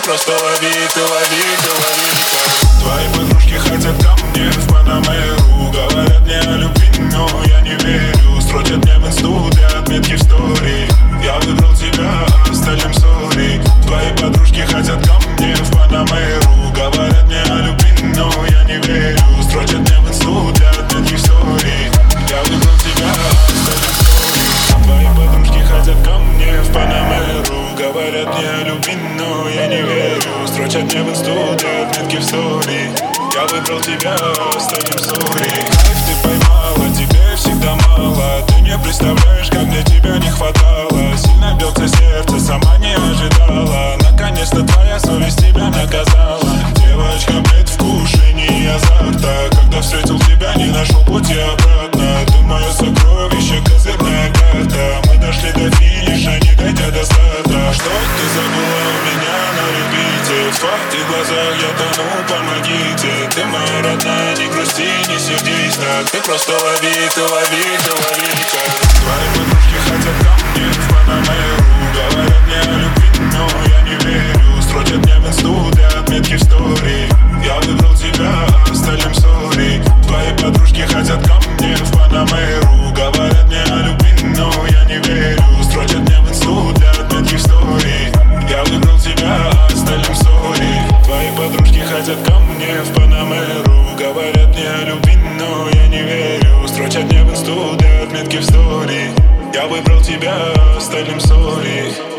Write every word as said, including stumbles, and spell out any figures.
просто лови, ты лови, ты лови. Твои подружки хотят ко мне в Панамеру, говорят мне о любви, но я не верю. Строчат мне в инсту для отметки в стори. Я выбрал тебя, остальным сори. Твои подружки хотят ко мне в Панамеру, говорят мне о любви, но я не верю. Строчат мне в инсту для отметки в стори. Я выбрал тебя, остальным сори. Твои подружки хотят ко мне в Панамеру, говорят мне о любви, но я не верю. Строчат мне в инсту для отметки в стори. Я выбрал тебя, остальным сори. Кайф ты поймала, тебе всегда мало. Ты не представляешь, как мне тебя не хватало. Сильно бьется сердце, сама не ожидала. Наконец-то твоя совесть тебя наказала. Девочка, предвкушение азарта. Когда встретил тебя, не нашел пути обратно. Ты мое сокровище, козырная карта. Мы дошли до финиша, не дойдя до старта. Что ты забыла у меня на репите? В твоих глазах я тону, помогите. Ты моя родная, не грусти, не сердись так. Ты просто лови, ты лови, ты лови. Твои подружки хотят ко мне в Панамеру, говорят мне о любви, но я не верю. Строчат мне в инсту для отметки в стори. Я выбрал тебя, остальным сори. Твои подружки хотят ко мне в Панамеру, говорят мне о любви, но я не верю. Строчат мне в инсту для отметки в стори. Я выбрал тебя, остальным сори. Твои подружки хотят ко мне в Панамеру, говорят мне о любви, но я не верю. Строчат мне в инсту для отметки в стори. Я выбрал тебя, остальным сори.